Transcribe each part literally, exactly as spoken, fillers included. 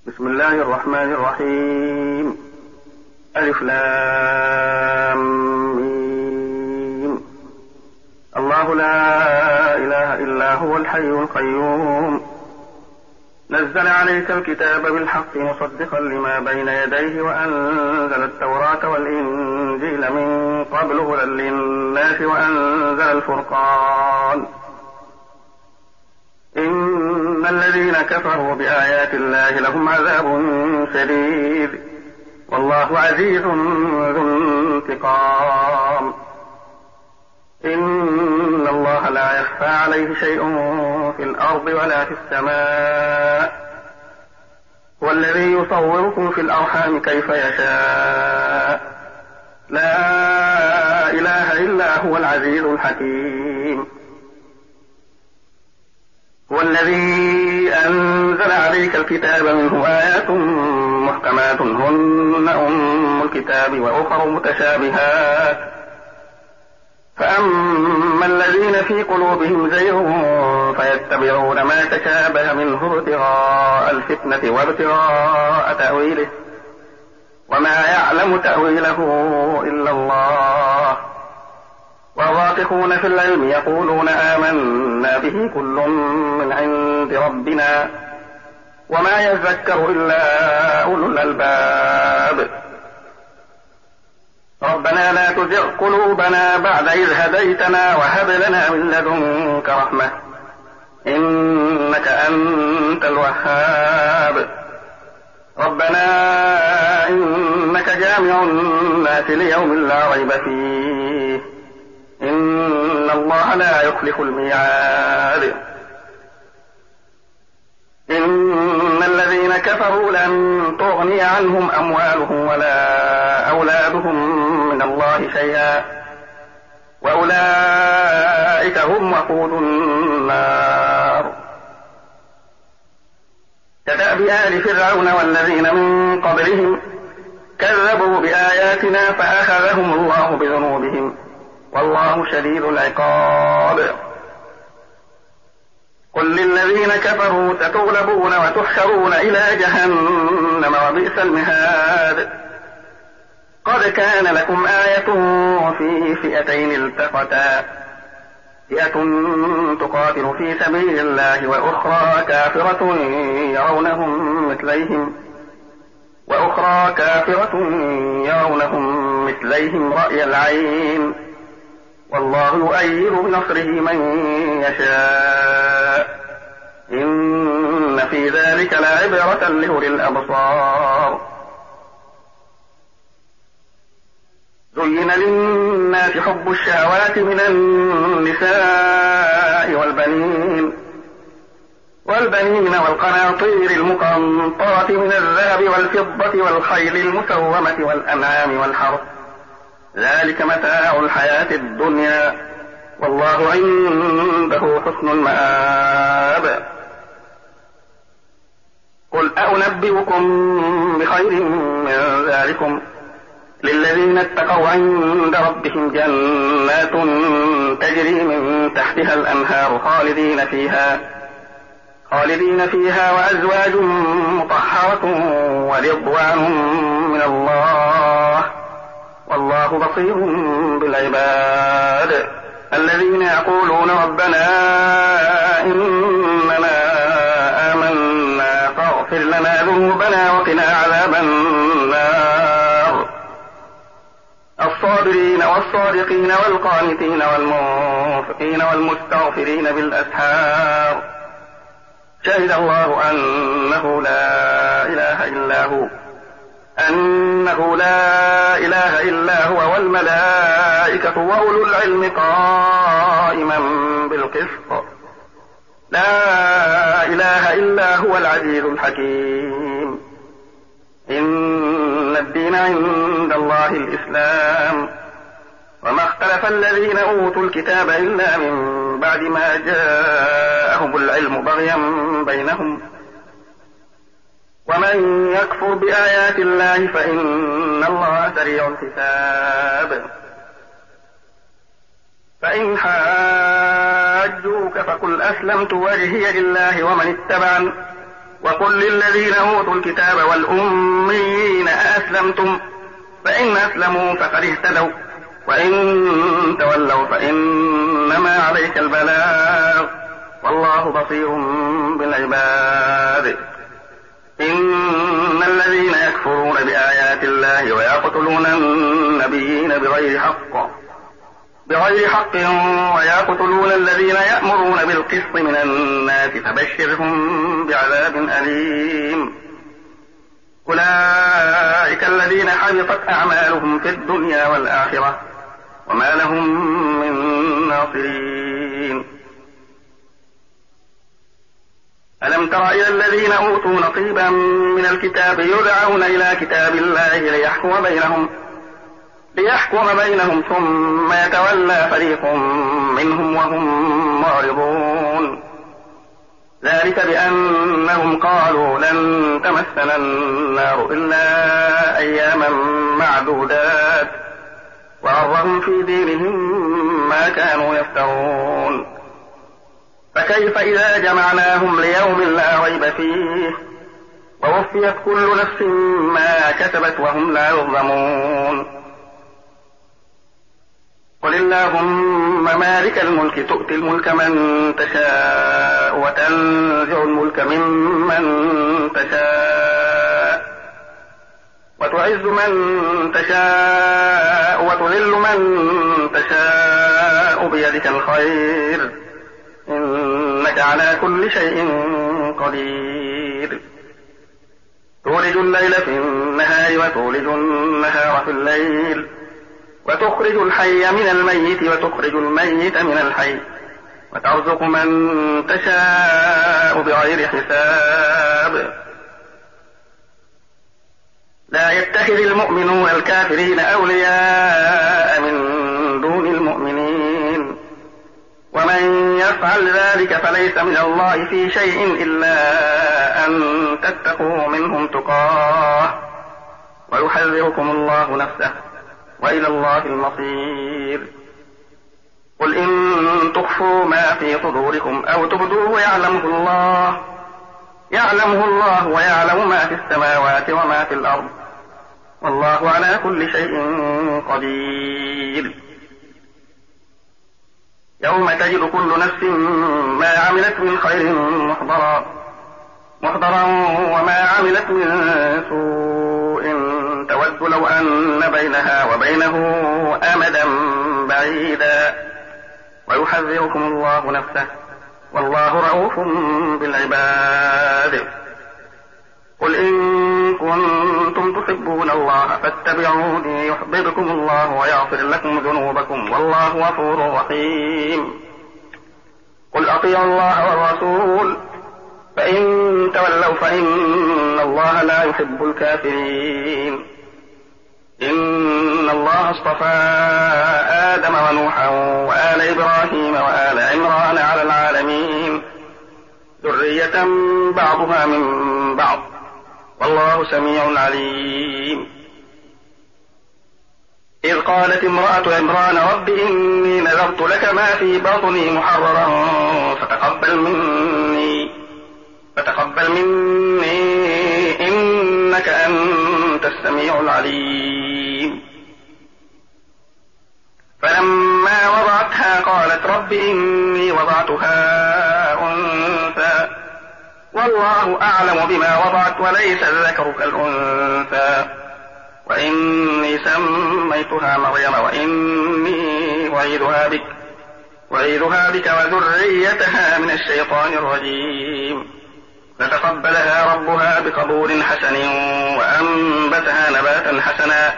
بسم الله الرحمن الرحيم. ألف لام ميم. الله لا إله إلا هو الحي القيوم نزل عليك الكتاب بالحق مصدقا لما بين يديه وأنزل التوراة والإنجيل من قبل هدى للناس وأنزل الفرقان. إن الذين كفروا بآيات الله لهم عذاب شديد والله عزيز ذو انتقام. إن الله لا يخفى عليه شيء في الأرض ولا في السماء هو الذي يصوركم في الأرحام كيف يشاء لا إله إلا هو العزيز الحكيم. هو الذي أنزل عليك الكتاب منه آيات محكمات هن أم الكتاب وأخر متشابهات فأما الذين في قلوبهم زيغ فيتبعون ما تشابه منه ابتغاء الفتنة وابتغاء تأويله وما يعلم تأويله إلا الله والراسخون في العلم يقولون آمنا به كل من عند ربنا وما يذكر إلا أولو الألباب. ربنا لا تزغ قلوبنا بعد إذ هديتنا وهب لنا من لدنك رحمة إنك أنت الوهاب. ربنا إنك جامع الناس ليوم لا ريب فيه إن الله لا يخلف الميعاد. إن الذين كفروا لن تغني عنهم أموالهم ولا أولادهم من الله شيئا وأولئك هم وقود النار. كدأب آل فرعون والذين من قبلهم كذبوا بآياتنا فأخذهم الله بذنوبهم والله شديد العقاب. قل للذين كفروا ستغلبون وتحشرون إلى جهنم وبئس المهاد. قد كان لكم آية في فئتين التقتا فئة تقاتل في سبيل الله وأخرى كافرة يرونهم مثليهم وأخرى كافرة يرونهم مثليهم رأي العين والله يؤيد بنصره من يشاء إن في ذلك لعبرة لأولي الأبصار. زين للناس حب الشهوات من النساء والبنين والبنين والقناطير المقنطرة من الذهب والفضة والخيل المسومة والأنعام والحرث ذلك متاع الحياة الدنيا والله عنده حسن المآب. قل أنبئكم بخير من ذلكم للذين اتقوا عند ربهم جنات تجري من تحتها الأنهار خالدين فيها خالدين فيها وأزواج مطهرة ورضوان من الله والله بصير بالعباد. الذين يقولون ربنا إننا آمنا فاغفر لنا ذنوبنا وقنا عذاب النار. الصابرين والصادقين والقانتين والمنفقين والمستغفرين بالأسحار شهد الله أنه لا إله إلا هو أنه لا إله إلا هو والملائكة وأولو العلم قائما بالقسط لا إله إلا هو العزيز الحكيم. إن الدين عند الله الإسلام وما اختلف الذين أوتوا الكتاب إلا من بعد ما جاءهم العلم بغيا بينهم ومن يكفر بآيات الله فإن الله سريع الحساب. فإن حاجوك فقل أسلمت وجهي لله ومن اتبعني وقل للذين أوتوا الكتاب والأميين أأسلمتم فإن أسلموا فقد اهتدوا وإن تولوا فإنما عليك البلاغ والله بصير بالعباد. إن الذين يكفرون بآيات الله ويقتلون النبيين بغير حق بغير حق ويقتلون الذين يأمرون بالقسط من الناس فبشرهم بعذاب أليم. أولئك الذين حبطت أعمالهم في الدنيا والآخرة وما لهم من ناصرين. ألم تر إلى الذين أوتوا نصيبا من الكتاب يدعون إلى كتاب الله ليحكم بينهم ليحكم بينهم ثم يتولى فريق منهم وهم معرضون. ذلك بأنهم قالوا لن تمسنا النار إلا أياما معدودات وغرهم في دينهم ما كانوا يفترون. فكيف إذا جمعناهم ليوم لا ريب فيه ووفيت كل نفس ما كسبت وهم لا يظلمون. قل اللهم مالك الملك تؤتي الملك من تشاء وتنزع الملك ممن تشاء وتعز من تشاء وتذل من تشاء بيدك الخير إنك على كل شيء قدير. تولج الليل في النهار وتولج النهار في الليل وتخرج الحي من الميت وتخرج الميت من الحي وترزق من تشاء بغير حساب. لا يتخذ المؤمنون الكافرين أولياء من دون المؤمنين ومن يفعل ذلك فليس من الله في شيء إلا أن تتقوا منهم تقاه ويحذركم الله نفسه وإلى الله المصير. قل إن تخفوا ما في صدوركم أو تبدوه يعلمه الله يعلمه الله ويعلم ما في السماوات وما في الأرض والله على كل شيء قدير. يوم تجد كل نفس ما عملت من خير محضرا محضرا وما عملت من سوء تود لو أن بينها وبينه أمدا بعيدا ويحذركم الله نفسه والله رؤوف بالعباد. قل إن كنتم تحبون الله فاتبعوني يحببكم الله ويغفر لكم ذنوبكم والله غفور رحيم. قل أطيعوا الله والرسول فإن تولوا فإن الله لا يحب الكافرين. إن الله اصطفى آدم ونوحا وآل إبراهيم وآل عمران على العالمين ذرية بعضها من بعض والله سميع عليم. إذ قالت امرأة عمران رب إني نذرت لك ما في بطني محررا فتقبل مني فتقبل مني إنك أنت السميع العليم. فلما وضعتها قالت رب إني وضعتها أنثى والله أعلم بما وضعت وليس الذكر كالأنثى وإني سميتها مريم وإني أعيذها بك وأعيذها بك وذريتها من الشيطان الرجيم. فتقبلها ربها بقبول حسن وأنبتها نباتا حسنا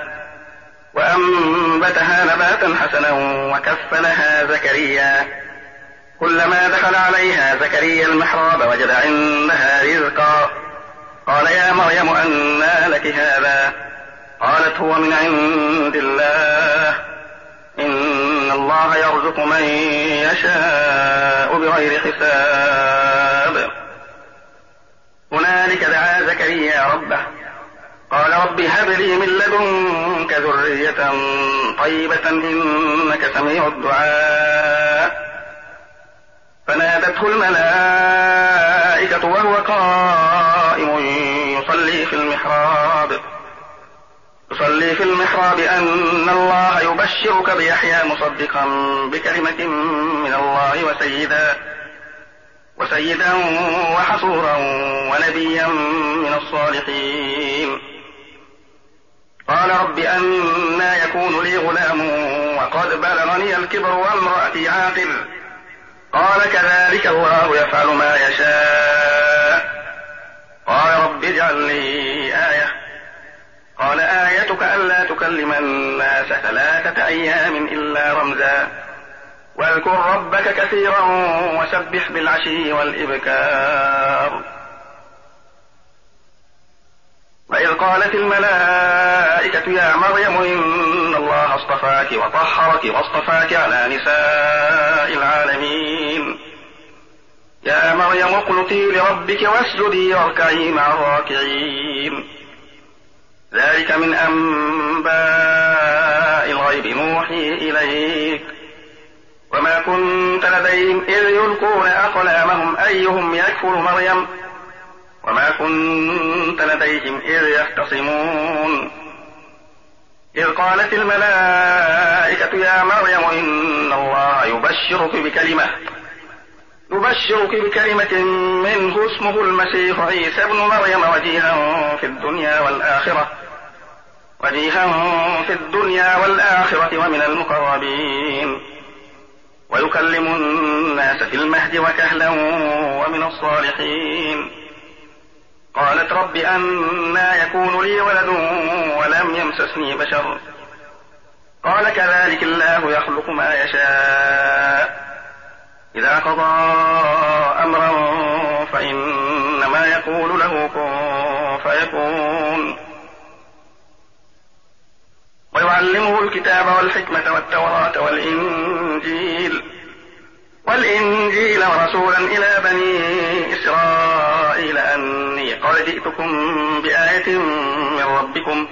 وأنبتها نباتا حسنا وكفلها زكريا كلما دخل عليها زكريا المحراب وجد عندها رزقا قال يا مريم أنى لك هذا قالت هو من عند الله إن الله يرزق من يشاء بغير حساب. هنالك دعا زكريا ربه قال رب هب لي من لدنك ذرية طيبة إنك سميع الدعاء. فنادته الملائكة وهو قائم تصلي في المحراب تصلي في المحراب أن الله يبشرك بيحيى مصدقا بكلمة من الله وسيدا وسيدا وحصورا ونبيا من الصالحين. قال رب أنى يكون لي غلام وقد بلغني الكبر وامرأتي عاقر. قال كذلك الله يفعل ما يشاء. قال رب اجعل لي آية. قال آيتك ألا تكلم الناس ثلاثة أيام إلا رمزا واذكر ربك كثيرا وسبح بالعشي والإبكار. وإذ قالت الملائكة يا مريم إن الله اصطفاك وطهرك واصطفاك على نساء العالمين. يا مريم اقنتي لربك واسجدي واركعي مع الراكعين. ذلك من أنباء الغيب نوحي إليك وما كنت لديهم إذ يلقون أقلامهم أيهم يكفر مريم وما كنت لديهم إذ يختصمون. إذ قالت الملائكة يا مريم إن الله يبشرك بكلمة يبشرك بكلمة منه اسمه المسيح عيسى ابن مريم وجيها في الدنيا والآخرة وجيها في الدنيا والآخرة ومن المقربين ويكلم الناس في المهد وكهلا ومن الصالحين. قالت رب أنى يكون لي ولد ولم يمسسني بشر. قال كذلك الله يخلق ما يشاء. إذا قضى أمرا فإنما يقول له كن فيكون. ويعلمه الكتاب والحكمة والتوراة والإنجيل والإنجيل ورسولا إلى بني إسرائيل أني قد جئتكم بآية من ربكم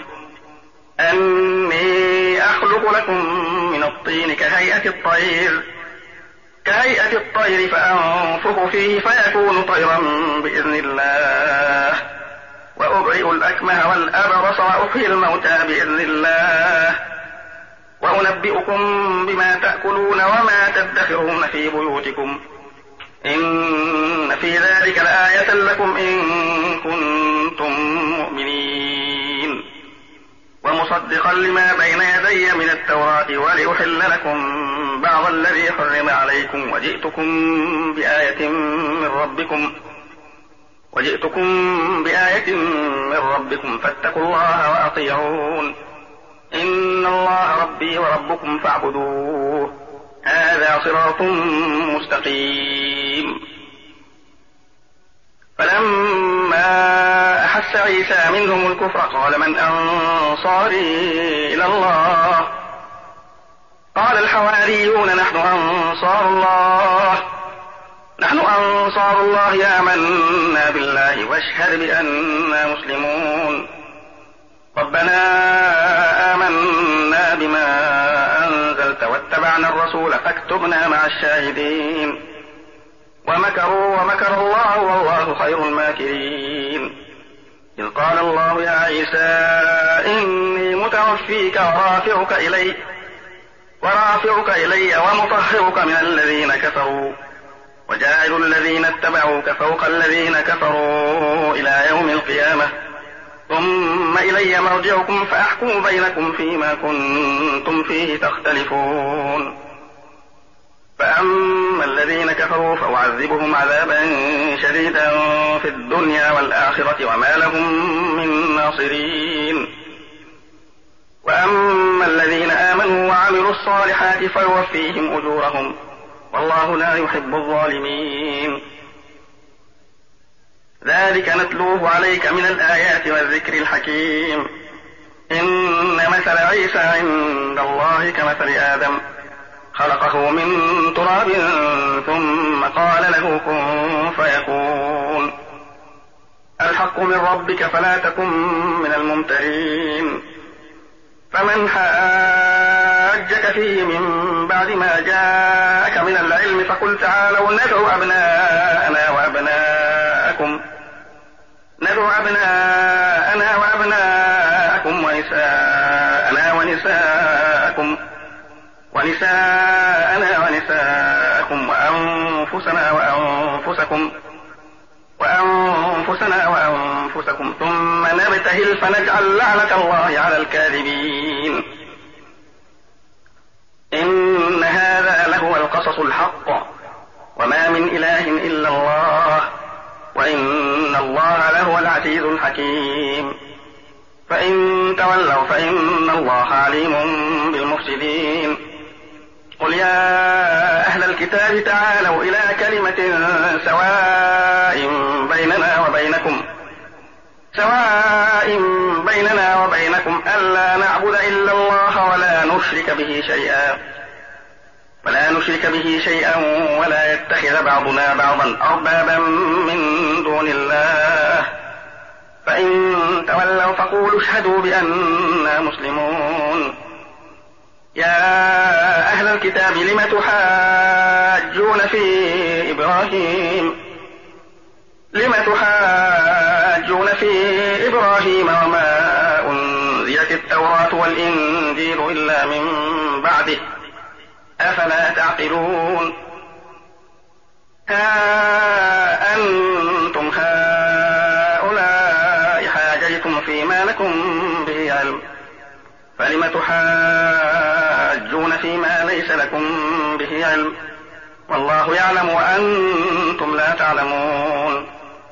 أني أخلق لكم من الطين كهيئة الطير كهيئة الطير فأنفخ فيه فيكون طيرا بإذن الله وأبرئ الأكمه والأبرص وأحيي الموتى بإذن الله وأنبئكم بما تأكلون وما تدخرون في بيوتكم إن في ذلك لآية لكم إن كنتم مؤمنين. ومصدقا لما بين يدي من التوراة ولأحل لكم بعض الذي حرم عليكم وجئتكم بآية من ربكم وجئتكم بآية من ربكم فاتقوا الله وأطيعون إن الله ربي وربكم فاعبدوه هذا صراط مستقيم. فلما أحس عيسى منهم الكفر قال من أنصاري إلى الله قال الحواريون نحن أنصار الله نحن أنصار الله آمنا بالله واشهد بأننا مسلمون. ربنا آمنا بما أنزلت واتبعنا الرسول فاكتبنا مع الشاهدين. ومكروا ومكر الله والله خير الماكرين. إذ قال الله يا عيسى إني متوفيك ورافعك إلي ورافعك إلي ومطهرك من الذين كفروا وجاعل الذين اتبعوك فوق الذين كفروا إلى يوم القيامة ثم إلي مرجعكم فأحكم بينكم فيما كنتم فيه تختلفون. فأما الذين كفروا فأعذبهم عذابا شديدا في الدنيا والآخرة وما لهم من ناصرين. وأما الذين آمنوا وعملوا الصالحات فيوفيهم أجورهم والله لا يحب الظالمين. ذلك نتلوه عليك من الآيات والذكر الحكيم. إن مثل عيسى عند الله كمثل آدم خلقه من تراب ثم قال له كن فيكون. الحق من ربك فلا تكن من الممترين. فمن حاجك فيه من بعد ما جاءك من العلم فقل تعالوا ندعو أبناءنا وأبناءكم ندعو أبناءنا نساءنا ونساءكم وأنفسنا وأنفسكم وأنفسنا وأنفسكم ثم نبتهل فنجعل لعنة الله على الكاذبين. إن هذا لهو القصص الحق وما من إله إلا الله وإن الله لهو العزيز الحكيم. فإن تولوا فإن الله عليم بالمفسدين. قل يا أهل الكتاب تعالوا إلى كلمة سواء بيننا وبينكم سواء بيننا وبينكم ألا نعبد إلا الله ولا نشرك به شيئا ولا نشرك به شيئا ولا يتخذ بعضنا بعضا أربابا من دون الله فإن تولوا فقولوا اشهدوا بأننا مسلمون. يا أهل الكتاب لم تحاجون في إبراهيم لم تحاجون في إبراهيم وما أنزلت التوراة والإنجيل إلا من بعده أفلا تعقلون. ها أنتم هؤلاء حاججتم فيما لكم به علم فلم تحاجون فيما ليس لكم به علم والله يعلم وأنتم لا تعلمون.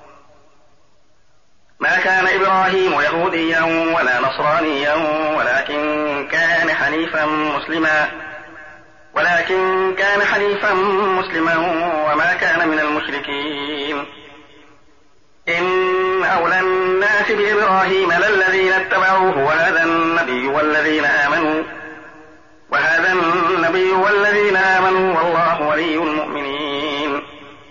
ما كان إبراهيم يهوديا ولا نصرانيا ولكن كان حنيفا مسلما ولكن كان حنيفا مسلما وما كان من المشركين. إن أولى الناس بإبراهيم للذين اتبعوه وهذا النبي والذين آمنوا وهذا النبي والذين آمنوا والله ولي المؤمنين.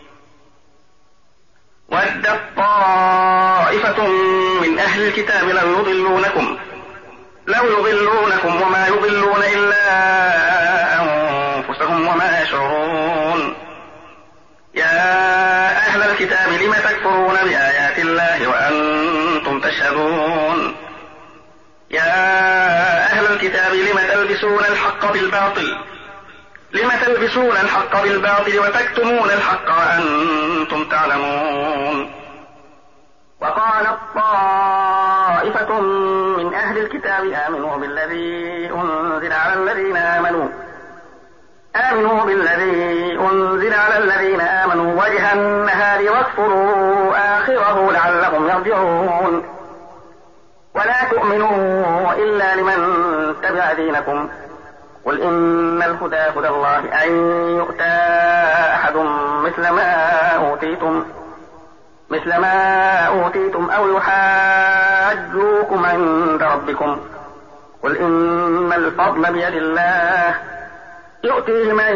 ودت طائفة من أهل الكتاب لو يضلونكم لو يضلونكم وما يضلون إلا أنفسهم وما يشعرون. يا أهل الكتاب لم تكفرون بآيات الله وأنتم تشهدون. يا أهل الكتاب لم تلبسون الحق بالباطل لم تلبسون الحق بالباطل وتكتمون الحق وأنتم تعلمون. وقالت طائفة من أهل الكتاب آمنوا بالذي أنزل على الذين آمنوا آمنوا بالذي أنزل على الذين آمنوا وجه النهار واكفروا آخره لعلهم يرجعون. ولا تؤمنوا إلا لمن تبع دينكم قل إن الهدى هدى الله أن يؤتى أحد مثل ما أوتيتم مثل ما أوتيتم أو يحاجوكم عند ربكم قل إن الفضل بيد الله يؤتيه من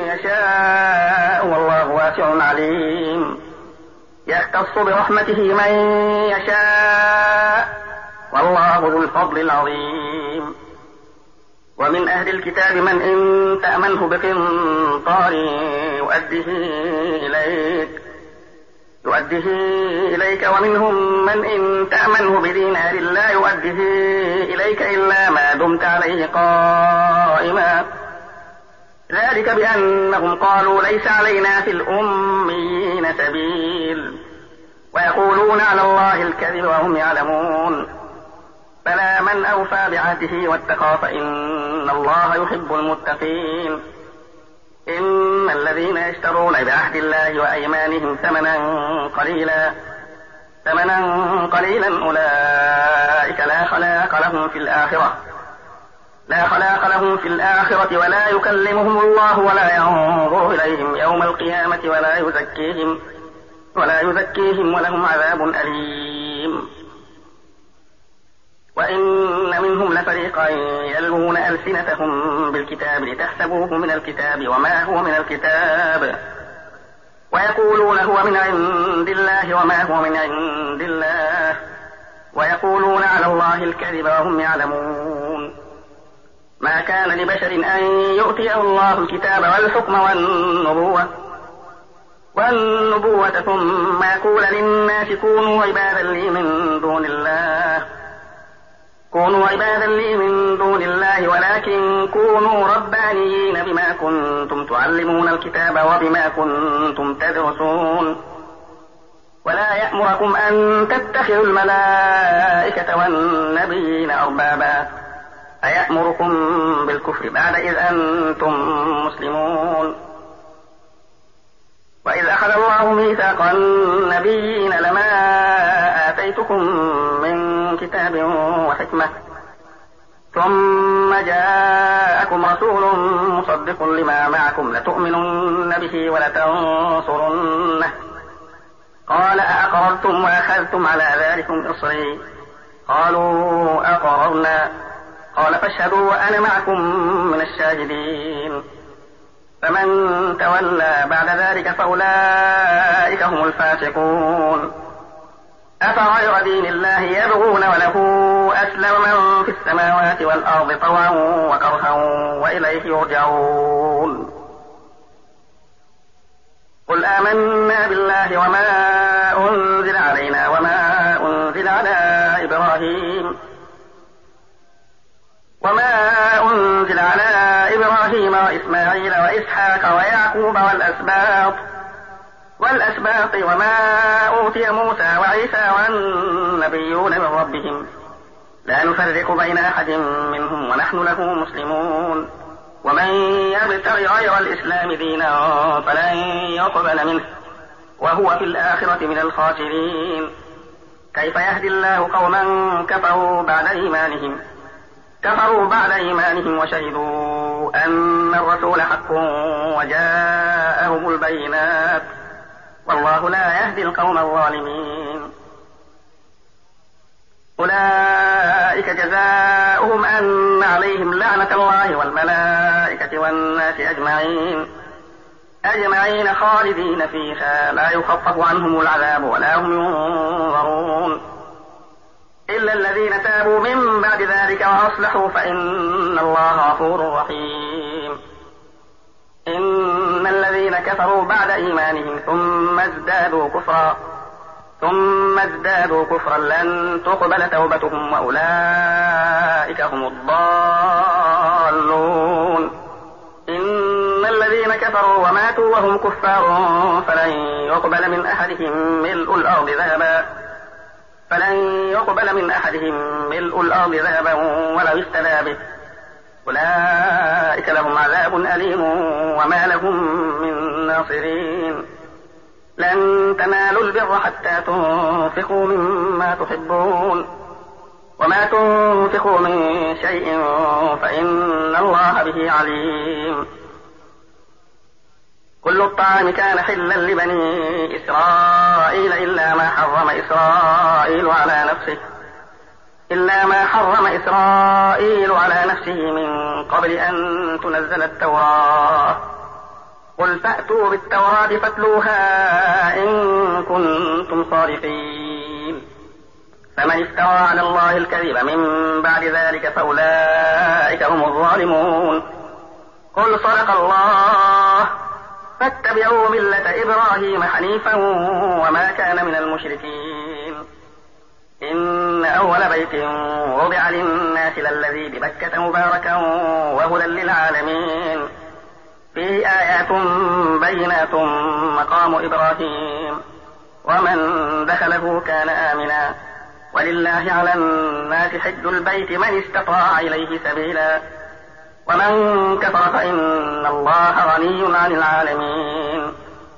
يشاء والله واسع عليم. يختص برحمته من يشاء والله ذو الفضل العظيم. ومن أهل الكتاب من إن تأمنه بقنطار يؤديه إليك يؤديه إليك ومنهم من إن تأمنه بدينار لا يؤديه إليك إلا ما دمت عليه قائما ذلك بأنهم قالوا ليس علينا في الأميين سبيل ويقولون على الله الكذب وهم يعلمون. فلا من أوفى بعهده واتقى فإن الله يحب المتقين. إن الذين يشترون بعهد الله وأيمانهم ثمنا قليلا ثمنا قليلا أولئك لا خلاق لهم في الآخرة لا خلاق لهم في الآخرة ولا يكلمهم الله ولا ينظر إليهم يوم القيامة ولا يزكيهم ولا يزكيهم ولهم عذاب أليم. وإن منهم لفريقا يلوون ألسنتهم بالكتاب لتحسبوه من الكتاب وما هو من الكتاب ويقولون هو من عند الله وما هو من عند الله ويقولون على الله الكذب وهم يعلمون. ما كان لبشر أن يؤتيه الله الكتاب والحكم والنبوة والنبوة ثم يقول للناس كونوا عبادا لي من دون الله كونوا عبادا لي من دون الله ولا ولكن كونوا ربانيين بما كنتم تعلمون الكتاب وبما كنتم تدرسون ولا يأمركم أن تتخذوا الملائكة والنبيين أربابا أيأمركم بالكفر بعد إذ أنتم مسلمون وإذ أخذ الله ميثاق النبيين لما آتيتكم من كتاب وحكمة ثم جاءكم رسول مصدق لما معكم لتؤمنن به ولتنصرنه قال أأقررتم وأخذتم على ذلكم إصري قالوا أقررنا قال فاشهدوا وأنا معكم من الشاهدين فمن تولى بعد ذلك فأولئك هم الفاسقون أفغير دين الله يبغون وله أسلم من في السماوات والأرض طوعا وكرها وإليه يرجعون قل آمنا بالله وما أنزل علينا وما أنزل على إبراهيم وما أنزل على إبراهيم وإسماعيل وإسحاق ويعقوب والأسباط والأسباط وما أوتي موسى وعيسى والنبيون من ربهم لا نفرق بين أحد منهم ونحن له مسلمون ومن يبتغ غير الإسلام دينا فلن يقبل منه وهو في الآخرة من الخاسرين كيف يهدي الله قوما كفروا بعد إيمانهم كفروا بعد إيمانهم وشهدوا أن الرسول حق وجاءهم البينات والله لا يهدي القوم الظالمين أولئك جزاؤهم أن عليهم لعنة الله والملائكة والناس أجمعين أجمعين خالدين فيها لا يخفف عنهم العذاب ولا هم ينظرون إلا الذين تابوا من بعد ذلك وأصلحوا فإن الله غفور رحيم إن الذين كفروا بعد إيمانهم ثم ازدادوا كفرا ثم ازدادوا كفرا لن تقبل توبتهم وأولئك هم الضالون إن الذين كفروا وماتوا وهم كفار فلن يقبل من أحدهم ملء الأرض ذهبا فلن يقبل من أحدهم ملء الأرض ذهبا ولو افتدى به أولئك لهم عذاب أليم وما لهم من ناصرين لن تنالوا البر حتى تنفقوا مما تحبون وما تنفقوا من شيء فإن الله به عليم كل الطعام كان حلا لبني إسرائيل إلا ما حرم إسرائيل على نفسه إلا ما حرم إسرائيل على نفسه من قبل أن تنزل التوراة قل فأتوا بالتوراة فاتلوها إن كنتم صادقين فمن افترى على الله الكذب من بعد ذلك فأولئك هم الظالمون قل صدق الله فاتبعوا ملة إبراهيم حنيفا وما كان من المشركين إن أول بيت وضع للناس للذي ببكة مباركا وهدى للعالمين فيه آيات بينات مقام إبراهيم ومن دخله كان آمنا ولله على الناس حج البيت من استطاع إليه سبيلا ومن كفر فإن الله غني عن العالمين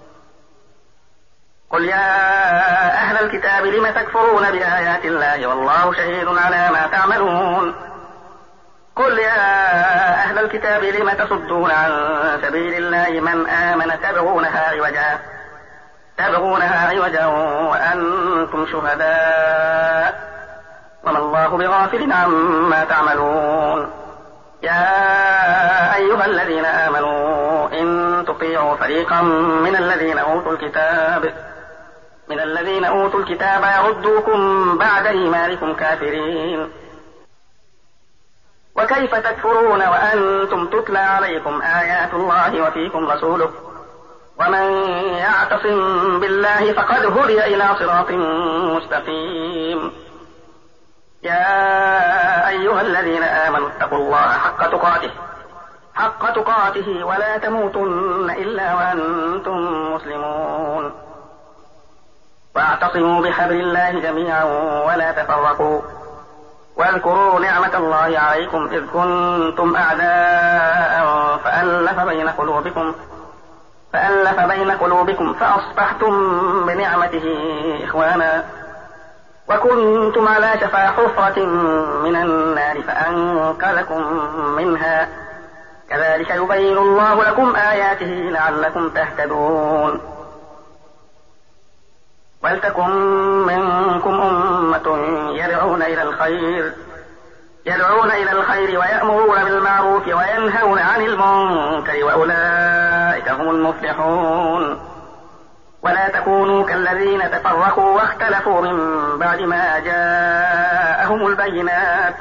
قل يا أهل الكتاب لم تكفرون بآيات الله والله شهيد على ما تعملون قل يا أهل الكتاب لم تصدون عن سبيل الله من آمن تبغونها عوجا تبغونها عوجا وأنتم شهداء وما الله بغافل عما تعملون يا أيها الذين آمنوا إن تطيعوا فريقا من الذين أوتوا الكتاب من الذين أوتوا الكتاب يردوكم بعد إيمانكم كافرين وكيف تكفرون وأنتم تتلى عليكم آيات الله وفيكم رسوله ومن يعتصم بالله فقد هدي إلى صراط مستقيم يا أيها الذين آمنوا اتقوا واتقوا الله حق تقاته حق تقاته ولا تموتن إلا وأنتم مسلمون واعتصموا بحبل الله جميعا ولا تفرقوا واذكروا نعمة الله عليكم إذ كنتم أعداء فألف بين قلوبكم فألف بين قلوبكم فأصبحتم بنعمته إخوانا وكنتم على شفا حفرة من النار فأنقذكم منها كذلك يبين الله لكم آياته لعلكم تهتدون ولتكن منكم أمة يدعون إلى الخير يدعون إلى الخير ويأمرون بالمعروف وينهون عن المنكر وأولئك هم المفلحون ولا تكونوا كالذين تفرقوا واختلفوا من بعد ما جاءهم البينات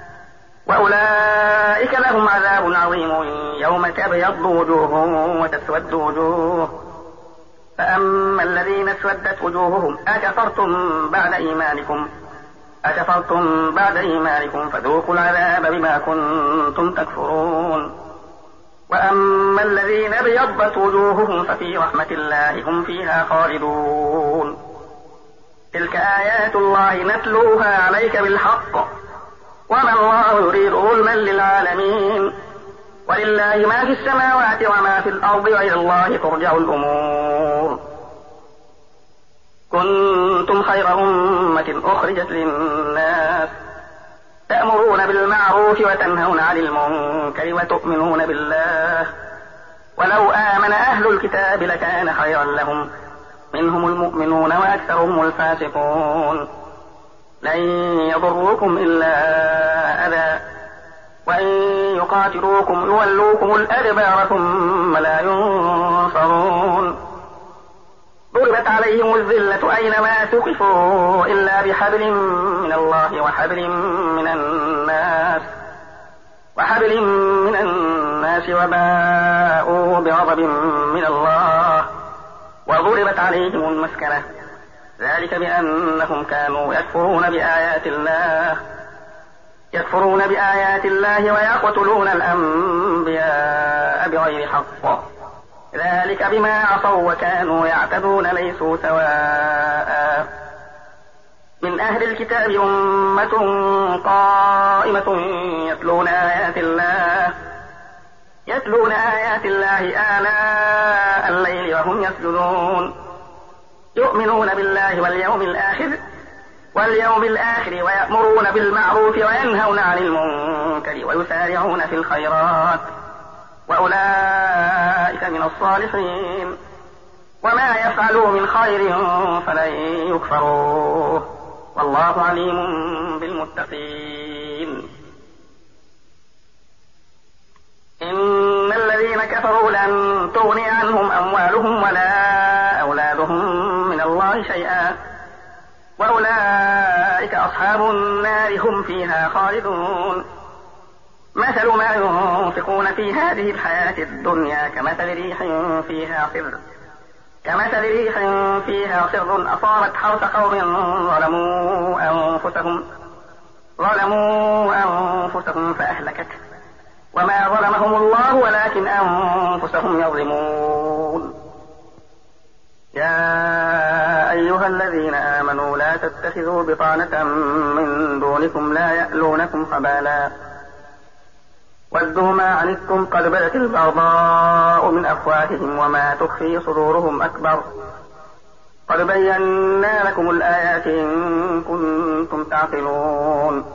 وأولئك لهم عذاب عظيم يوم تبيض وجوه وتسود وجوه فأما الذين اسودت وجوههم أكفرتم بعد إيمانكم أكفرتم بعد إيمانكم فذوقوا العذاب بما كنتم تكفرون وأما الذين ابيضت وجوههم ففي رحمة الله هم فيها خالدون تلك آيات الله نتلوها عليك بالحق وما الله يريد ظلما للعالمين ولله ما في السماوات وما في الأرض وإلى الله ترجع الأمور كنتم خير أمة أخرجت للناس تأمرون بالمعروف وتنهون عن المنكر وتؤمنون بالله ولو آمن أهل الكتاب لكان خيرا لهم منهم المؤمنون وأكثرهم الفاسقون لن يضروكم إلا أذى وإن يقاتلوكم يولوكم الأدبار ثم لا ينصرون ضربت عليهم الذلة أينما ثقفوا إلا بحبل من الله وحبل من الناس وحبل من الناس وباءوا بغضب من الله وضربت عليهم المسكنة ذلك بأنهم كانوا يكفرون بآيات الله يكفرون بآيات الله ويقتلون الأنبياء بغير حق ذلك بما عصوا وكانوا يعتدون ليسوا سواء من أهل الكتاب أمة قائمة يتلون آيات الله يتلون آيات الله آلاء الليل وهم يسجدون يؤمنون بالله واليوم الآخر واليوم الآخر ويأمرون بالمعروف وينهون عن المنكر ويسارعون في الخيرات وأولئك من الصالحين وما يفعلوا من خير فلن يكفروه والله عليم بالمتقين إن الذين كفروا لن تغني عنهم أموالهم ولا أولادهم من الله شيئا وأولئك أصحاب النار هم فيها خالدون مثل ما ينفقون في هذه الحياة الدنيا كمثل ريح فيها صر كمثل ريح فيها صر أصابت حرث قوم ظلموا أنفسهم ظلموا أنفسهم فأهلكته وما ظلمهم الله ولكن أنفسهم يظلمون يا أيها الذين آمنوا لا تتخذوا بطانة من دونكم لا يألونكم خبالا ودوا ما عنتم قد بدت البغضاء من أفواههم وما تخفي صدورهم أكبر قد بينا لكم الآيات إن كنتم تعقلون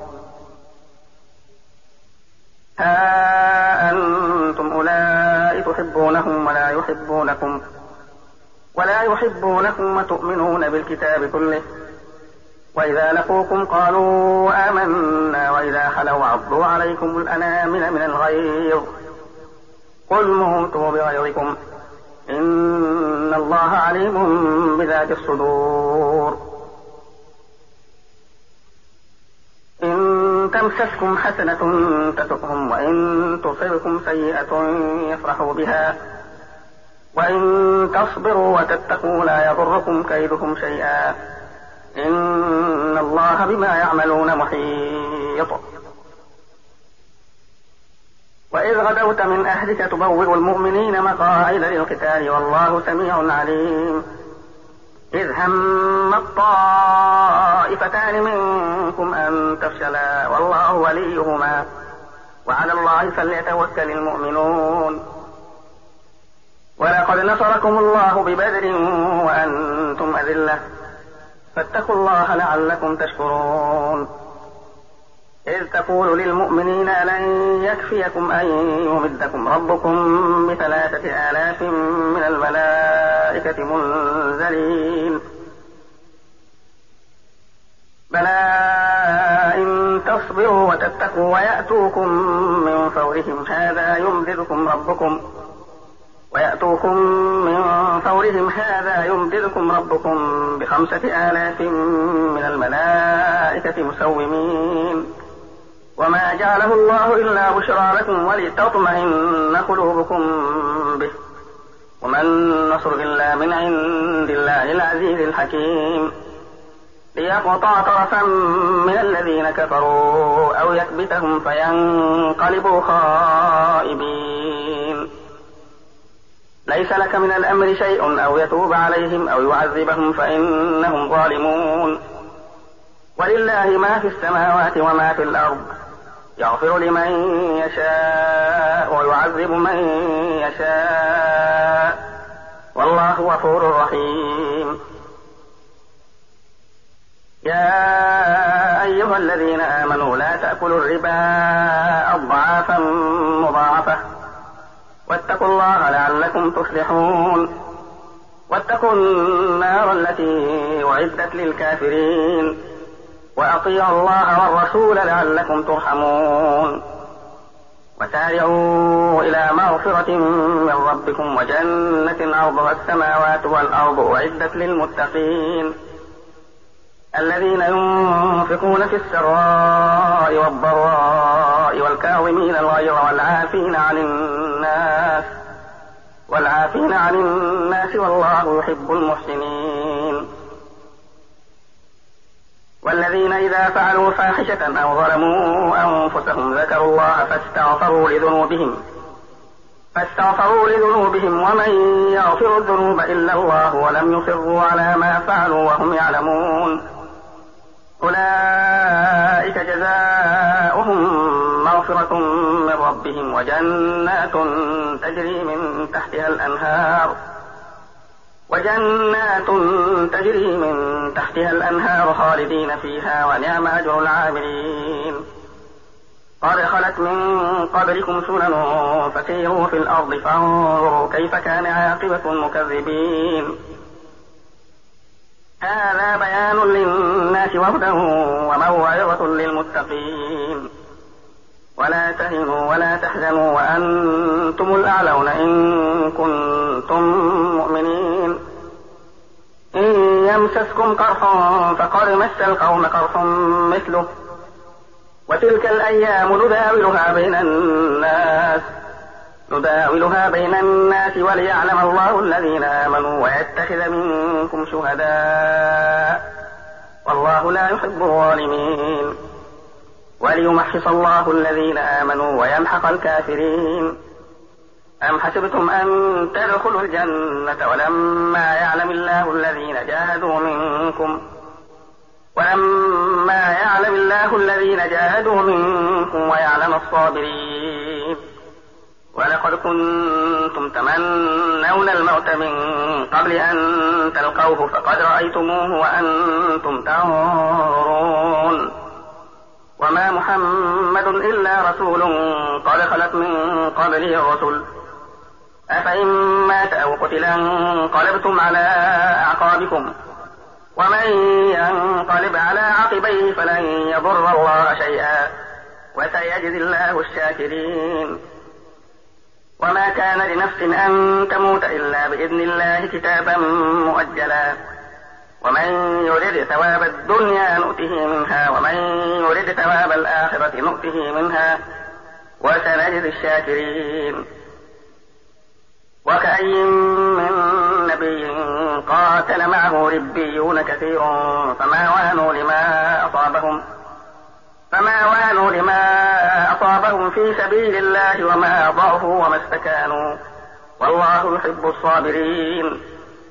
ها أنتم أولئك تحبونهم ولا يحبونكم ولا يحبونكم وتؤمنون بالكتاب كله وإذا لقوكم قالوا آمنا وإذا خلوا عضوا عليكم الأنامل من الغيظ قل موتوا بغيظكم إن الله عليم بذات الصدور إن تمسسكم حسنة تسؤهم وإن تصبكم سيئة يفرحوا بها وإن تصبروا وتتقوا لا يضركم كيدهم شيئا إن الله بما يعملون محيط وإذ غدوت من أهلك تبوئ المؤمنين مقاعد للقتال والله سميع عليم إذ هم الطائفتان منكم أن تفشلا والله وليهما وعلى الله فليتوكل المؤمنون ولقد نصركم الله ببدر وأنتم أذلة فاتقوا الله لعلكم تشكرون إذ تقول للمؤمنين ألن يكفيكم أن يمدكم ربكم بثلاثة آلاف من الملائكة منزلين بلى إن تصبروا وتتقوا ويأتوكم من فورهم هذا يمددكم ربكم ويأتوكم من فورهم هذا يمددكم ربكم بخمسة آلاف من الملائكة مسومين وما جعله الله إلا بشرى لكم ولتطمئن قلوبكم به وما النصر إلا من عند الله العزيز الحكيم ليقطع طرفا من الذين كفروا أو يكبتهم فينقلبوا خائبين ليس لك من الأمر شيء أو يتوب عليهم أو يعذبهم فإنهم ظالمون ولله ما في السماوات وما في الأرض يغفر لمن يشاء ويعذب من يشاء والله غفور رحيم يا أيها الذين آمنوا لا تأكلوا الربا أضعافا مضاعفة واتقوا الله لعلكم تفلحون واتقوا النار التي أعدت للكافرين وأطيعوا الله والرسول لعلكم ترحمون وسارعوا إلى مغفرة من ربكم وجنة عرضها السماوات والأرض أعدت للمتقين الذين ينفقون في السراء والضراء والكاظمين الغيظ والعافين عن الناس والعافين عن الناس والله يحب المحسنين والذين إذا فعلوا فاحشة أو ظلموا أنفسهم ذكروا الله فاستغفروا لذنوبهم فاستغفروا لذنوبهم ومن يغفر الذنوب إلا الله ولم يصروا على ما فعلوا وهم يعلمون أولئك جزاؤهم مغفرة من ربهم وجنات تجري من تحتها الأنهار وجنات تجري من تحتها الأنهار خالدين فيها ونعم أجر العاملين قد خلت من قبلكم سنن فسيروا في الأرض فانظروا كيف كان عاقبة المكذبين هذا بيان للناس وهدى وموعظة للمتقين ولا تهنوا ولا تحزنوا وأنتم الأعلون إن كنتم مؤمنين إن يمسسكم قرح فقد مس القوم قرح مثله وتلك الأيام نداولها بين الناس نداولها بين الناس وليعلم الله الذين آمنوا ويتخذ منكم شهداء والله لا يحب الظالمين وليمحص الله الذين آمنوا ويمحق الكافرين أم حسبتم أن تدخلوا الجنة ولما يعلم الله الذين جاهدوا منكم ولما يعلم الله الذين جاهدوا منكم ويعلم الصابرين ولقد كنتم تمنون الموت من قبل أن تلقوه فقد رأيتموه وأنتم تنظرون وما محمد إلا رسول قد خلت من قبله الرسل أفإن مات أو قتل انقلبتم على أعقابكم ومن ينقلب على عقبيه فلن يضر الله شيئا وسيجزي الله الشاكرين وما كان لنفس أن تموت إلا بإذن الله كتابا مؤجلا ومن يرد ثواب الدنيا نؤته منها ومن يرد ثواب الآخرة نؤته منها وسنجزي الشاكرين وكأي من نبي قاتل معه ربيون كثير فما وانوا لما أصابهم فما وانوا لما أصابهم قاتلوهم في سبيل الله وما ضعفوا وما استكانوا والله يحب الصابرين.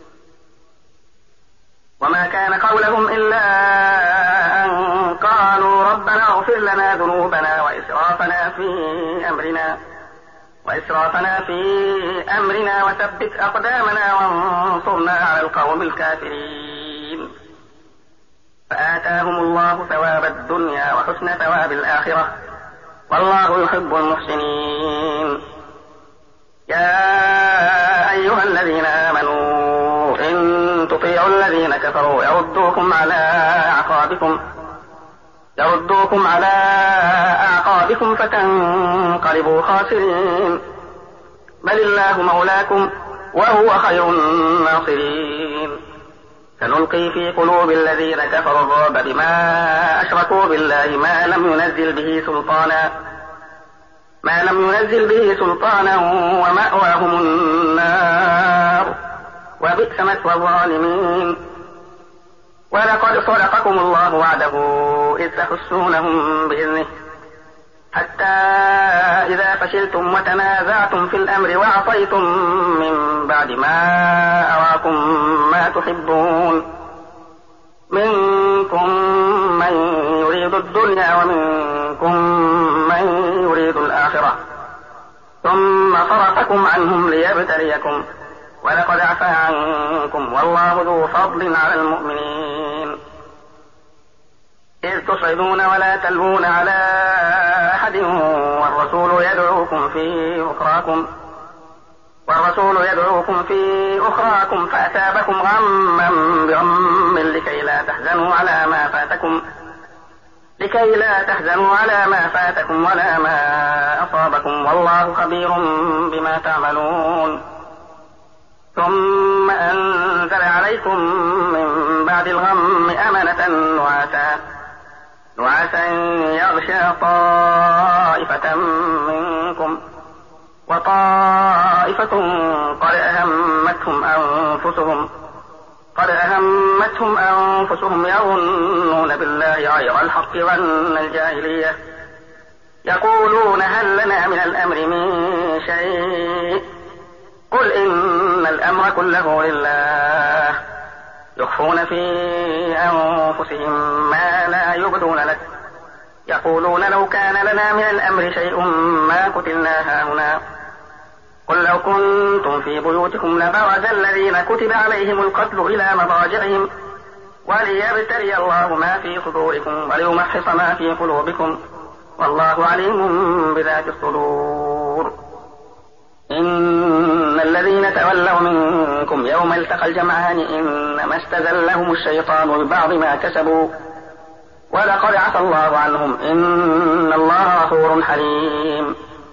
وما كان قولهم إلا أن قالوا ربنا اغفر لنا ذنوبنا وإسرافنا في أمرنا وإسرافنا في أمرنا وثبت أقدامنا وانصرنا على القوم الكافرين. فآتاهم الله ثواب الدنيا وحسن ثواب الآخرة والله يحب المحسنين. يا أيها الذين آمنوا إن تطيعوا الذين كفروا يردوكم على أعقابكم يردوكم على أعقابكم فتنقلبوا خاسرين. بل الله مولاكم وهو خير الناصرين. سنلقي في قلوب الذين كفروا الرعب بما أشركوا بالله ما لم ينزل به سلطانا ما لم ينزل به سلطانا ومأواهم النار وبئس مثوى الظالمين. ولقد صدقكم الله وعده إذ تحسونهم بإذنه حتى إذا فشلتم وتنازعتم في الأمر وعصيتم من بعد ما أراكم ما تحبون منكم من يريد الدنيا ومنكم من يريد الآخرة ثم صرفكم عنهم ليبتليكم ولقد عفا عنكم والله ذو فضل على المؤمنين. إذ تصعدون ولا تلوون على أحد والرسول يدعوكم في أخراكم والرسول يدعوكم في أخراكم فأثابكم غما بغم لكي لا تحزنوا على ما فاتكم لكي لا تحزنوا على ما فاتكم ولا ما أصابكم والله خبير بما تعملون. ثم أنزل عليكم من بعد الغم أمنة نعاسا نعاسا يغشى طائفة منكم وطائفة قد أهمتهم أنفسهم قد أهمتهم أنفسهم يظنون بالله غير الحق ظن الجاهلية يقولون هل لنا من الأمر من شيء قل إن الأمر كله لله يخفون في أنفسهم ما لا يبدون لك يقولون لو كان لنا من الأمر شيء ما قتلنا هاهنا قل لو كنتم في بيوتكم لبرز الذين كتب عليهم القتل إلى مضاجعهم وليبتلي الله ما في صدوركم وليمحص ما في قلوبكم والله عليم بذات الصدور. إن الذين تولوا منكم يوم التقى الجمعان إنما استزلهم الشيطان ببعض ما كسبوا ولقد عفى الله عنهم إن الله غفور حليم.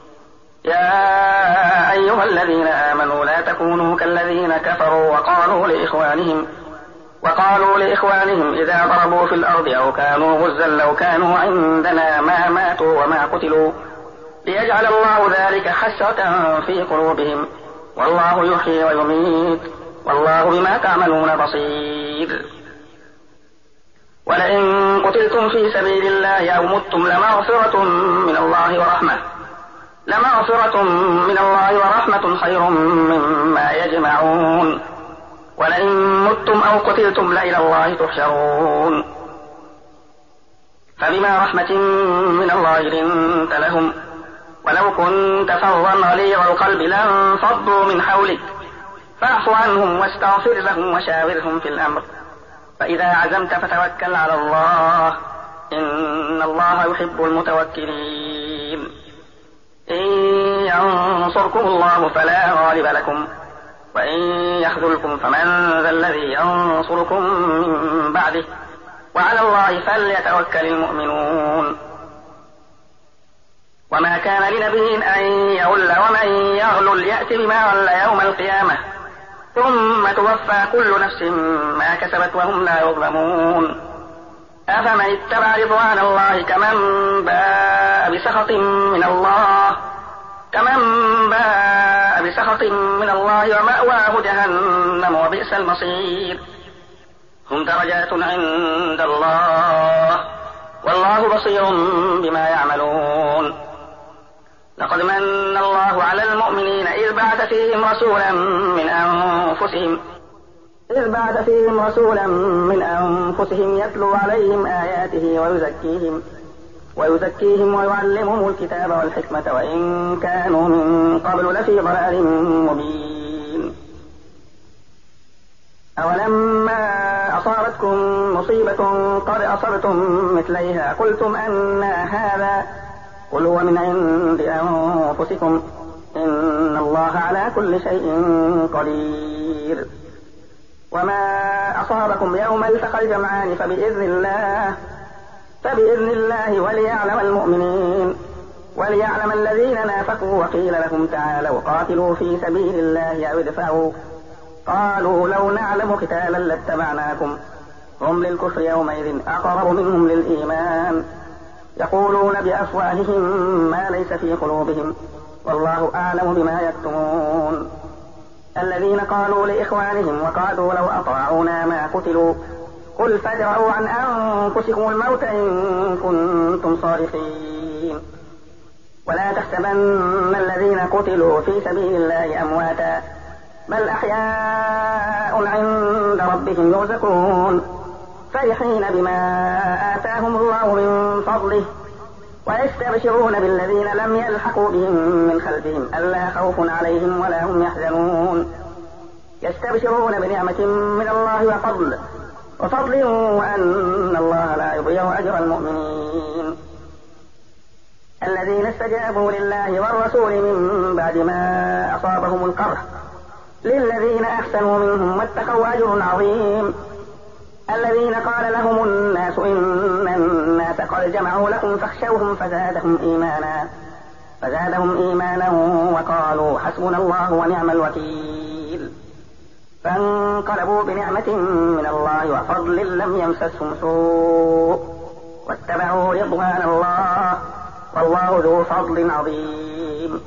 يا أيها الذين آمنوا لا تكونوا كالذين كفروا وقالوا لإخوانهم وقالوا لإخوانهم إذا ضربوا في الأرض أو كانوا غزا لو كانوا عندنا ما ماتوا وما قتلوا ليجعل الله ذلك حسرة في قلوبهم والله يحيي ويميت والله بما تعملون بصير. ولئن قتلتم في سبيل الله أو متم لمغفرة من الله ورحمة لمغفرة من الله ورحمة خير مما يجمعون. ولئن متم أو قتلتم لإلى الله تحشرون. فبما رحمة من الله لنت لهم ولو كنت فظا غليظ القلب لانفضوا من حولك فاعف عنهم واستغفر لهم وشاورهم في الأمر فإذا عزمت فتوكل على الله إن الله يحب المتوكلين. إن ينصركم الله فلا غالب لكم وإن يخذلكم فمن ذا الذي ينصركم من بعده وعلى الله فليتوكل المؤمنون. وما كان لنبي أن يغل ومن يغلل يأت بما غل يوم القيامة ثم توفى كل نفس ما كسبت وهم لا يظلمون. أفمن اتبع رضوان الله كمن باء بسخط من الله كمن باء بسخط من الله ومأواه جهنم وبئس المصير. هم درجات عند الله والله بصير بما يعملون. لقد من الله على المؤمنين إذ بعث فيهم رسولا من أنفسهم إذ بعث فيهم رسولا من أنفسهم يتلو عليهم آياته ويزكيهم ويزكيهم ويعلمهم الكتاب والحكمة وإن كانوا من قبل لفي ضلال مبين. أولما أصابتكم مصيبة قد أصبتم مثليها قلتم أن هذا قل هو من عند أنفسكم إن الله على كل شيء قدير. وما أصابكم يوم التقى الجمعان فبإذن الله فبإذن الله وليعلم المؤمنين وليعلم الذين نافقوا وقيل لهم تعالوا قاتلوا في سبيل الله أو ادفعوا قالوا لو نعلم قتالا لاتبعناكم هم للكفر يومئذ أقرب منهم للإيمان يقولون بأفواههم ما ليس في قلوبهم والله أعلم بما يكتمون. الذين قالوا لإخوانهم وقعدوا لو أطاعونا ما قتلوا قل فادرءوا عن أنفسكم الموت إن كنتم صادقين ولا تحسبن الذين قتلوا في سبيل الله أمواتا بل أحياء عند ربهم يرزقون فرحين بما آتاهم الله من فضله ويستبشرون بالذين لم يلحقوا بهم من خلفهم ألا خوف عليهم ولا هم يحزنون يستبشرون بنعمة من الله وفضل وفضل وأن الله لا يضيع أجر المؤمنين. الذين استجابوا لله والرسول من بعد ما أصابهم القرح للذين أحسنوا منهم واتقوا أجر عظيم. الذين قال لهم الناس إن الناس قد جمعوا لكم فاخشوهم فزادهم إيمانا فزادهم إيمانا وقالوا حسبنا الله ونعم الوكيل. فانقلبوا بنعمة من الله وفضل لم يمسسهم سوء واتبعوا رضوان الله والله ذو فضل عظيم.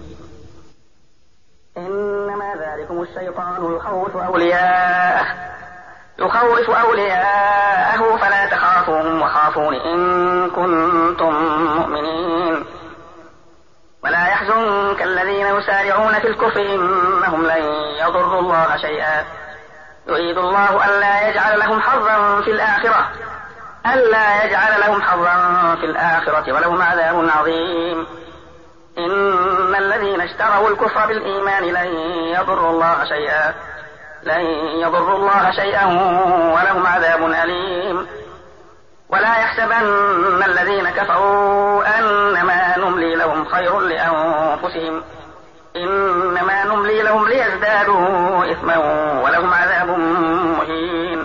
إنما ذلكم الشيطان يخوف أولياءه يخوف أولياءه فلا تخافوهم وخافون إن كنتم مؤمنين. ولا يحزنك الذين يسارعون في الكفر إنهم لن يضروا الله شيئا يريد الله ألا يجعل لهم حظا في الآخرة ألا يجعل لهم حظا في الآخرة ولهم عذاب عظيم. إن الذين اشتروا الكفر بالإيمان لن يضروا الله شيئا لن يضروا الله شيئا ولهم عذاب أليم. ولا يحسبن الذين كفروا أنما نملي لهم خير لأنفسهم إنما نملي لهم ليزدادوا إثما ولهم عذاب مهين.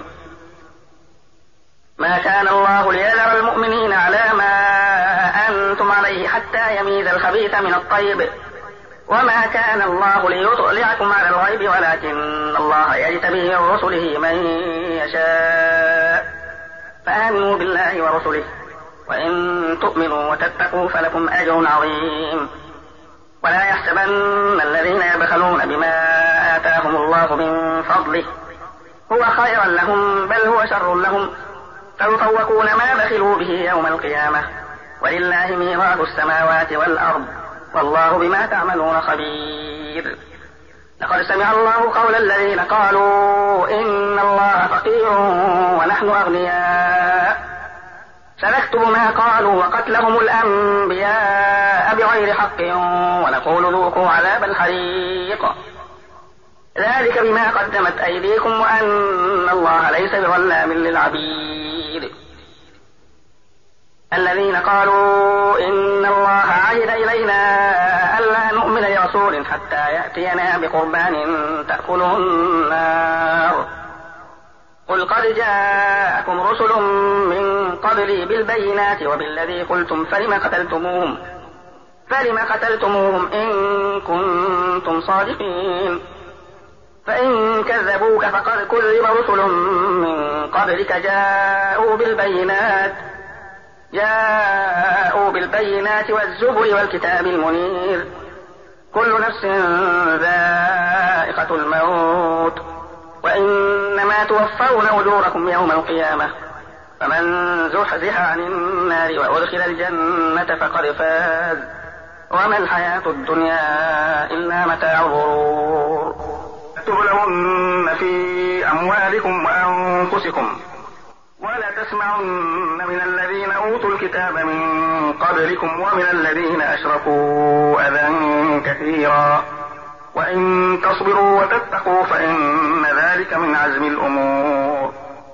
ما كان الله ليذر المؤمنين على ما أنتم عليه حتى يميز الخبيث من الطيب وما كان الله ليطلعكم على الغيب ولكن الله يجتبي من رسله من يشاء فآمنوا بالله ورسله وإن تؤمنوا وتتقوا فلكم أجر عظيم. ولا يحسبن الذين يبخلون بما آتاهم الله من فضله هو خيرا لهم بل هو شر لهم فيطوقون ما بخلوا به يوم القيامة ولله ميراث السماوات والأرض والله بما تعملون خبير. لقد سمع الله قول الذين قالوا إن الله فقير ونحن أغنياء سنكتب ما قالوا وقتلهم الأنبياء بغير حق ونقول ذوقوا عذاب الحريق ذلك بما قدمت أيديكم وأن الله ليس بظلام للعبيد. الذين قالوا إن الله عهد إلينا ألا نؤمن لرسول حتى يأتينا بقربان تأكله النار قل قد جاءكم رسل من قبلي بالبينات وبالذي قلتم فلم قتلتموهم فلم قتلتموهم إن كنتم صادقين فإن كذبوك فقد كذب رسل من قبلك جاءوا بالبينات جاءوا بالبينات والزبر والكتاب المنير كل نفس ذائقة الموت وإنما توفون أجوركم يوم القيامة فمن زحزح عن النار وأدخل الجنة فقد فاز وما الحياة الدنيا إلا متاع الغرور تبلون في أموالكم وأنفسكم ولا تسمعن من الذين أوتوا الكتاب من قبلكم ومن الذين أشركوا أذى كثيرا وإن تصبروا وتتقوا فإن ذلك من عزم الأمور.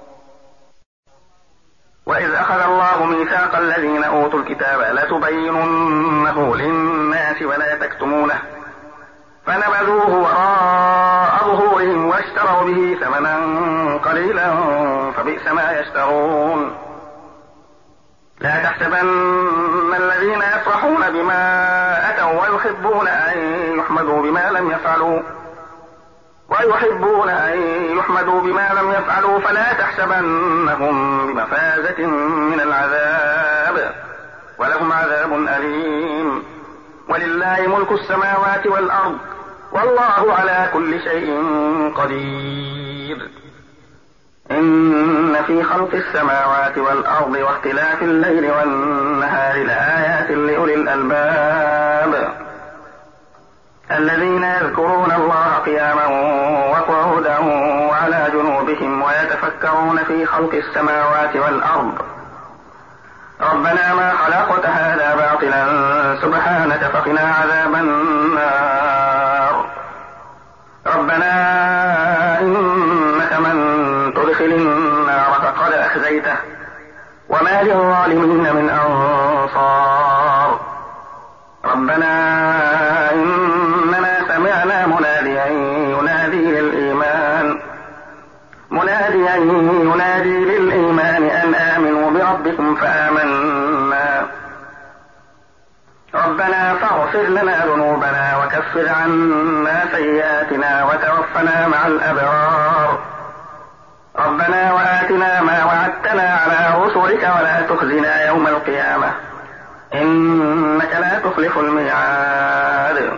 وإذ أخذ الله ميثاق الذين أوتوا الكتاب لتبيننه للناس ولا تكتمونه فنبذوه وراء ظهورهم واشتروا به ثمنا قليلا فبئس ما يشترون. لا تحسبن الذين يفرحون بما أتوا ويحبون أن يحمدوا بما لم يفعلوا ويحبون أن يحمدوا بما لم يفعلوا فلا تحسبنهم بمفازة من العذاب ولهم عذاب أليم. ولله ملك السماوات والأرض والله على كل شيء قدير. إن في خلق السماوات والأرض واختلاف الليل والنهار لآيات لأولي الألباب الذين يذكرون الله قياما وقعودا وعلى جنوبهم ويتفكرون في خلق السماوات والأرض ربنا ما خلقت هذا باطلا سبحانك فقنا عذاب النار. ربنا إنك من تدخل النار فقد أخزيته وما للظالمين من أنصار. ربنا إننا سمعنا مناديا ينادي للإيمان مناديا ينادي للإيمان أن آمنوا بربكم فآمنا. ربنا فاغفر لنا ذنوبنا وكفر عنا سيئاتنا وتوفنا مع الأبرار. ربنا وآتنا ما وعدتنا على رسلك ولا تخزنا يوم القيامة إنك لا تخلف الميعاد.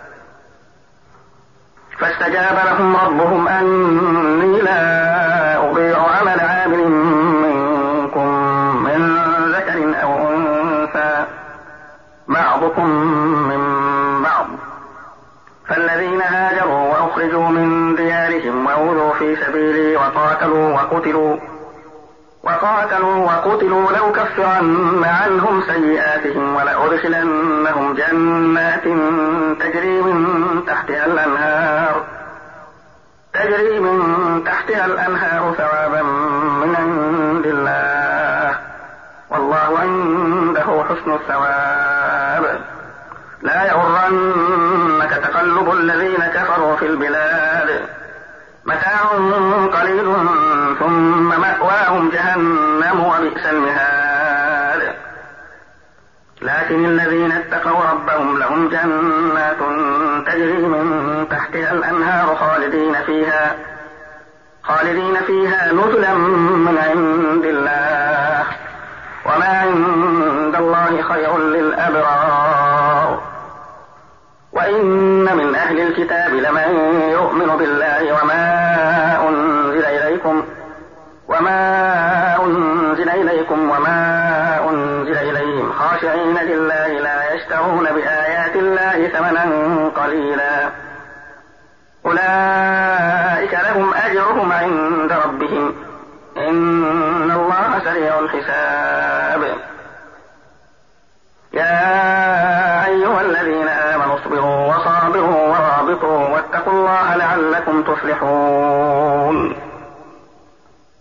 فاستجاب لهم ربهم أني لا أضيع عمل عامل منكم من ذكر أو أنثى بعضكم من بعض. فالذين هاجروا وأخرجوا من ديارهم وأوذوا في سبيلي وقاتلوا وقتلوا وقاتلوا وقتلوا لأكفرن عنهم سيئاتهم ولأدخلنهم جنات تجري من تحتها الأنهار تجري من تحتها الأنهار ثوابا من عند الله والله عنده حسن الثواب. لا يغرنك تقلب الذين كفروا في البلاد متاع قليل ثم مأواهم جهنم وبئس المهاد. لكن الذين اتقوا ربهم لهم جنات تجري من تحتها الأنهار خالدين فيها خالدين فيها نزلا من عند الله وما عند الله خير للأبرار. وإن من أهل الكتاب لمن يؤمن بالله وما أنزل إليكم وما أنزل إليكم وما أنزل إليهم خاشعين لله لا يشترون بآيات الله ثمنا قليلا أولئك لهم أجرهم عند ربهم إن الله سريع الحساب. يا أيها الذين آمنوا اصبروا وصابروا ورابطوا واتقوا الله لعلكم تفلحون.